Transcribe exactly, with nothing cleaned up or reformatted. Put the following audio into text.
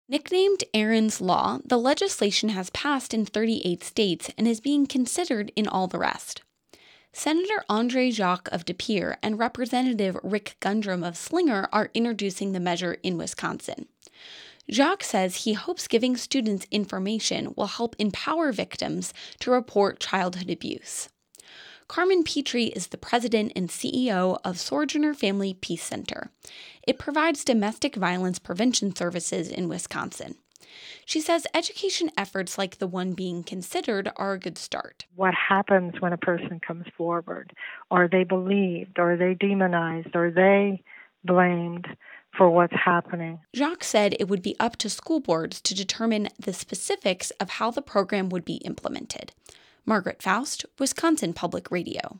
Nicknamed Aaron's Law, the legislation has passed in thirty-eight states and is being considered in all the rest. Senator Andre Jacques of De Pere and Representative Rick Gundrum of Slinger are introducing the measure in Wisconsin. Jacques says he hopes giving students information will help empower victims to report childhood abuse. Carmen Petrie is the president and C E O of Sojourner Family Peace Center. It provides domestic violence prevention services in Wisconsin. She says education efforts like the one being considered are a good start. What happens when a person comes forward? Are they believed? Are they demonized? Are they blamed for what's happening? Jacques said it would be up to school boards to determine the specifics of how the program would be implemented. Margaret Faust, Wisconsin Public Radio.